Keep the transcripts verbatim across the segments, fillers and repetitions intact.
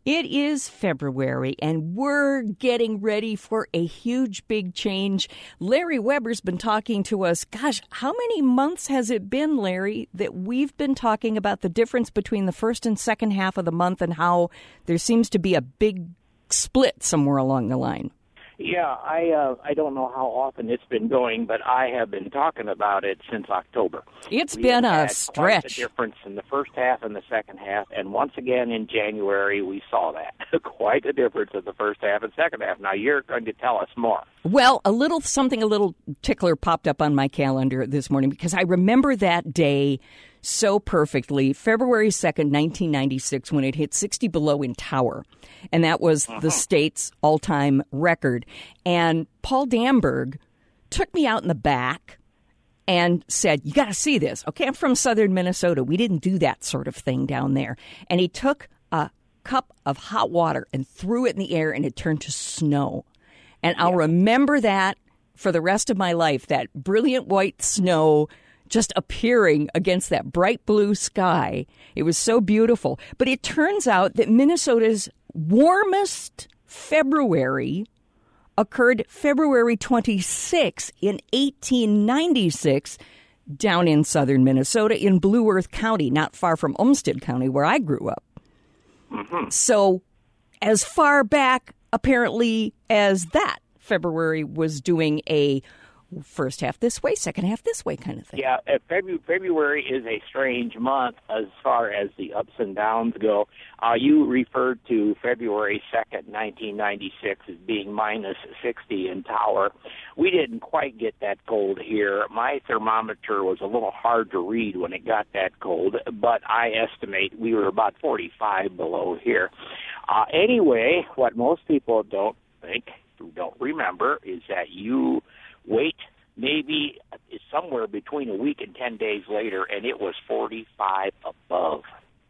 It is February, and we're getting ready for a huge, big change. Larry Weber's been talking to us. Gosh, how many months has it been, Larry, that we've been talking about the difference between the first and second half of the month and how there seems to be a big split somewhere along the line? Yeah, I uh, I don't know how often it's been going, but I have been talking about it since October. It's we been a had stretch. Quite a difference in the first half and the second half, and once again in January we saw that. Quite a difference in the first half and second half. Now you're going to tell us more. Well, a little something, a little tickler popped up on my calendar this morning because I remember that day so perfectly, February second, nineteen ninety-six, when it hit sixty below in Tower. And that was uh-huh. the state's all-time record. And Paul Damberg took me out in the back and said, you got to see this. Okay, I'm from southern Minnesota. We didn't do that sort of thing down there. And he took a cup of hot water and threw it in the air, and it turned to snow. And I'll yeah. remember that for the rest of my life, that brilliant white snow just appearing against that bright blue sky. It was so beautiful. But it turns out that Minnesota's warmest February occurred February twenty-sixth in eighteen ninety-six down in southern Minnesota in Blue Earth County, not far from Olmsted County, where I grew up. Mm-hmm. So as far back, apparently, as that, February was doing a first half this way, second half this way kind of thing. Yeah, uh, February, February is a strange month as far as the ups and downs go. Uh, you referred to February second, nineteen ninety-six as being minus sixty in Tower. We didn't quite get that cold here. My thermometer was a little hard to read when it got that cold, but I estimate we were about forty-five below here. Uh, anyway, what most people don't think, who don't remember, is that you wait maybe somewhere between a week and ten days later, and it was forty-five above.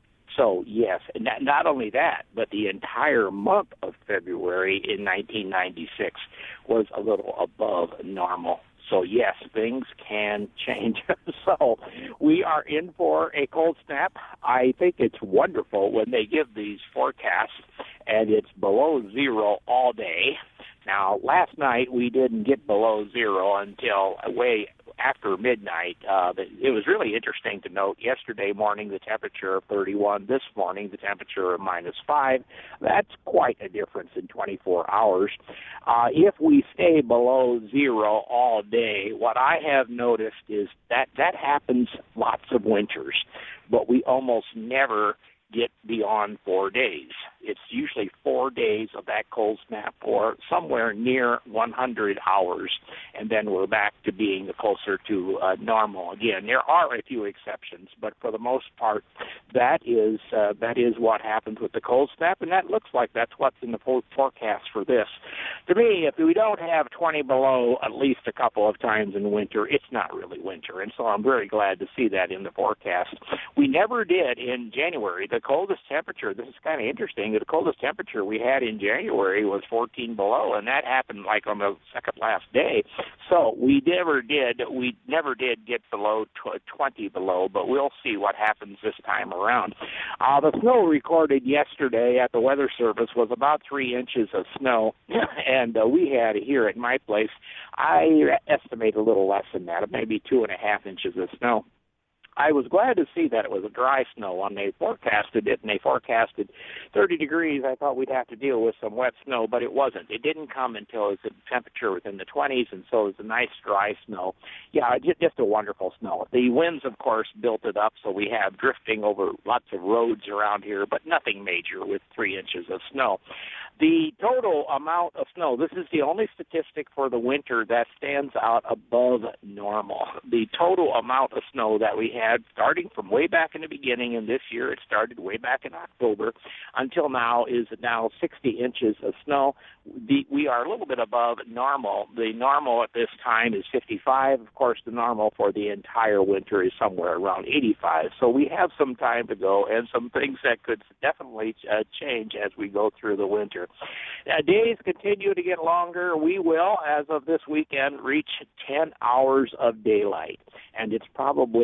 So, yes, not, not only that, but the entire month of February in nineteen ninety-six was a little above normal. So, yes, things can change. So we are in for a cold snap. I think it's wonderful when they give these forecasts, and it's below zero all day. Now, last night we didn't get below zero until way after midnight. Uh, it was really interesting to note yesterday morning the temperature of thirty-one, this morning the temperature of minus five. That's quite a difference in twenty-four hours. Uh, if we stay below zero all day, what I have noticed is that that happens lots of winters, but we almost never get beyond four days. It's usually four days of that cold snap or somewhere near one hundred hours, and then we're back to being closer to uh, normal again. There are a few exceptions, but for the most part, that is uh, that is what happens with the cold snap, and that looks like that's what's in the forecast for this. To me, if we don't have twenty below at least a couple of times in winter, it's not really winter, and so I'm very glad to see that in the forecast. We never did in January. The coldest temperature, this is kind of interesting, the coldest temperature we had in January was fourteen below, and that happened like on the second last day. So we never did, we never did get below twenty below, but we'll see what happens this time around. Uh, the snow recorded yesterday at the Weather Service was about three inches of snow, and uh, we had here at my place, I estimate a little less than that, maybe two and a half inches of snow. I was glad to see that it was a dry snow when they forecasted it, and they forecasted thirty degrees. I thought we'd have to deal with some wet snow, but it wasn't. It didn't come until it was the temperature within the twenties, and so it was a nice dry snow. Yeah, just a wonderful snow. The winds, of course, built it up, so we have drifting over lots of roads around here, but nothing major with three inches of snow. The total amount of snow, this is the only statistic for the winter that stands out above normal. The total amount of snow that we had starting from way back in the beginning, and this year it started way back in October, until now is now sixty inches of snow. The, we are a little bit above normal. The normal at this time is fifty-five. Of course, the normal for the entire winter is somewhere around eighty-five. So we have some time to go and some things that could definitely uh, change as we go through the winter. Uh, days continue to get longer. We will, as of this weekend, reach ten hours of daylight. And it's probably obvious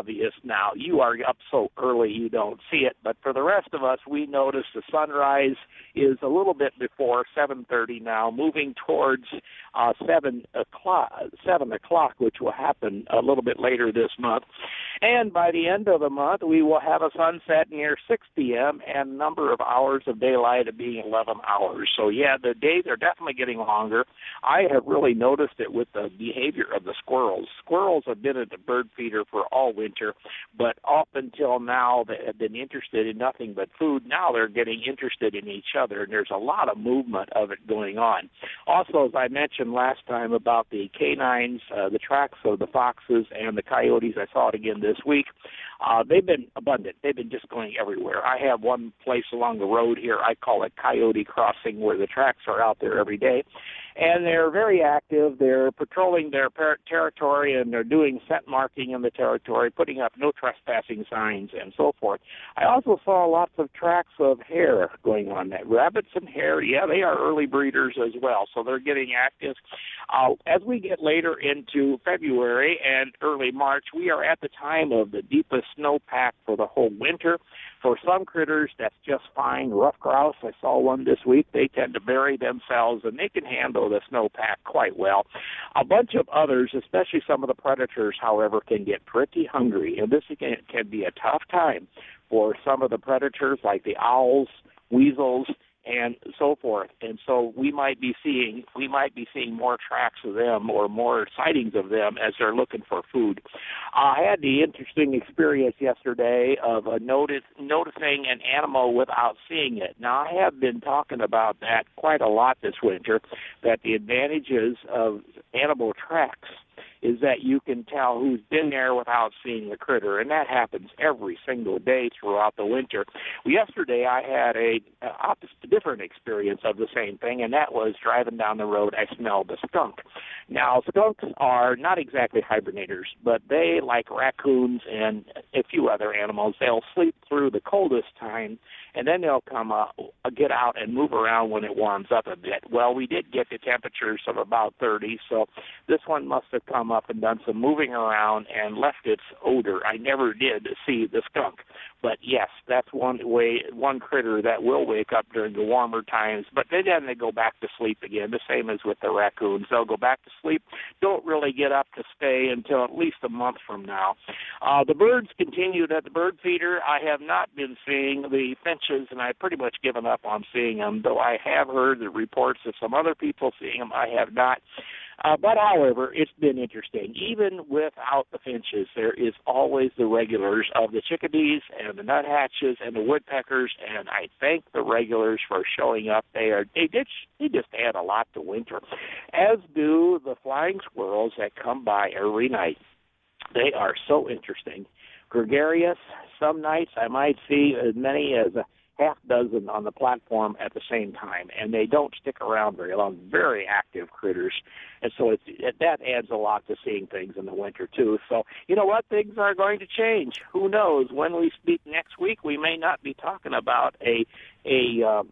obvious now. You are up so early you don't see it, but for the rest of us, we notice the sunrise is a little bit before seven thirty now, moving towards uh, seven o'clock, seven o'clock, which will happen a little bit later this month. And by the end of the month, we will have a sunset near six p.m. and number of hours of daylight of being eleven hours. So, yeah, the days are definitely getting longer. I have really noticed it with the behavior of the squirrels. Squirrels have been at the bird feeder for all winter, but up until now they have been interested in nothing but food. Now they're getting interested in each other, and there's a lot of movement of it going on. Also, as I mentioned last time about the canines, uh, the tracks of the foxes and the coyotes, I saw it again this week. Uh, they've been abundant. They've been just going everywhere. I have one place along the road here, I call it Coyote Crossing, where the tracks are out there every day. And they're very active. They're patrolling their per- territory, and they're doing scent marking in the territory, putting up no trespassing signs and so forth. I also saw lots of tracks of hare going on. That rabbits and hare, yeah, they are early breeders as well, so they're getting active. Uh, as we get later into February and early March, we are at the time of the deepest snowpack for the whole winter. For some critters, that's just fine. Rough grouse, I saw one this week. They tend to bury themselves, and they can handle the snowpack quite well. A bunch of others, especially some of the predators, however, can get pretty hungry, and this can, can be a tough time for some of the predators like the owls, weasels, and so forth. And so we might be seeing we might be seeing more tracks of them or more sightings of them as they're looking for food. Uh, I had the interesting experience yesterday of a notice, noticing an animal without seeing it. Now, I have been talking about that quite a lot this winter, that the advantages of animal tracks is that you can tell who's been there without seeing the critter, and that happens every single day throughout the winter. Yesterday, I had a, a opposite, different experience of the same thing, and that was driving down the road, I smelled a skunk. Now, skunks are not exactly hibernators, but they, like raccoons and a few other animals, they'll sleep through the coldest time, and then they'll come up, get out and move around when it warms up a bit. Well, we did get the temperatures of about thirty, so this one must have come up and done some moving around and left its odor. I never did see the skunk, but yes, that's one way, one critter that will wake up during the warmer times, but then they go back to sleep again, the same as with the raccoons. They'll go back to sleep, don't really get up to stay until at least a month from now. Uh, the birds continued at the bird feeder. I have not been seeing the finches, and I've pretty much given up on seeing them, though I have heard the reports of some other people seeing them. I have not. Uh, but, however, it's been interesting. Even without the finches, there is always the regulars of the chickadees and the nuthatches and the woodpeckers, and I thank the regulars for showing up. They are they just, they just add a lot to winter, as do the flying squirrels that come by every night. They are so interesting. Gregarious, some nights I might see as many as a half dozen on the platform at the same time, and they don't stick around very long. Very active critters, and so it's, it, that adds a lot to seeing things in the winter too. So you know what, things are going to change. Who knows? When we speak next week, we may not be talking about a a uh,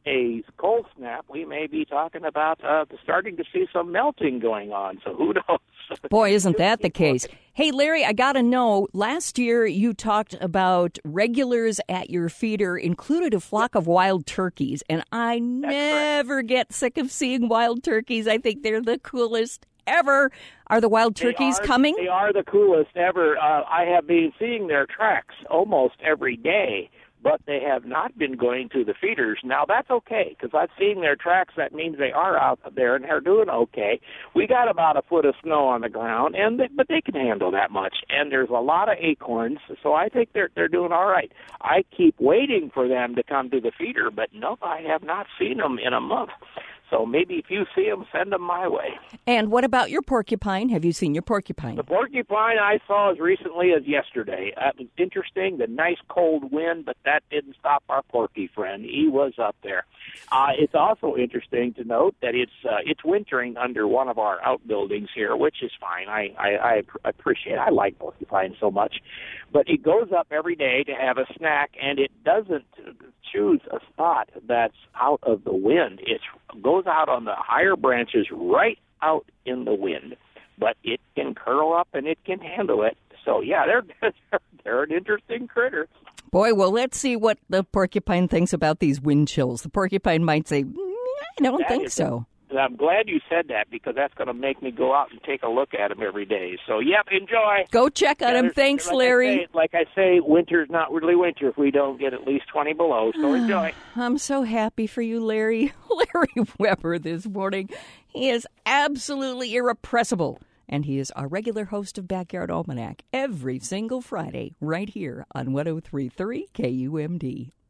a cold snap. We may be talking about uh, starting to see some melting going on. So who knows? Boy, isn't that the case? Hey, Larry, I got to know, last year you talked about regulars at your feeder included a flock of wild turkeys, and I That's never right. get sick of seeing wild turkeys. I think they're the coolest ever. Are the wild turkeys they are, coming? They are the coolest ever. Uh, I have been seeing their tracks almost every day, but they have not been going to the feeders. Now, that's okay, because I've seen their tracks. That means they are out there, and they're doing okay. We got about a foot of snow on the ground, and they, but they can handle that much. And there's a lot of acorns, so I think they're they're doing all right. I keep waiting for them to come to the feeder, but no, I have not seen them in a month. So maybe if you see them, send them my way. And what about your porcupine? Have you seen your porcupine? The porcupine I saw as recently as yesterday. That was interesting, the nice cold wind, but that didn't stop our porky friend. He was up there. Uh, it's also interesting to note that it's uh, it's wintering under one of our outbuildings here, which is fine. I, I, I appreciate it. I like porcupine so much. But it goes up every day to have a snack, and it doesn't choose a spot that's out of the wind. It goes out on the higher branches right out in the wind. But it can curl up and it can handle it. So, yeah, they're they're an interesting critter. Boy, well, let's see what the porcupine thinks about these wind chills. The porcupine might say, mm, I don't That think is- so. I'm glad you said that because that's going to make me go out and take a look at them every day. So, yep, enjoy. Go check on Yeah, him. there's- Thanks, like I Larry. say- like I say, winter's not really winter if we don't get at least twenty below, so enjoy. I'm so happy for you, Larry. Larry Weber this morning. He is absolutely irrepressible. And he is our regular host of Backyard Almanac every single Friday right here on one oh three point three K U M D.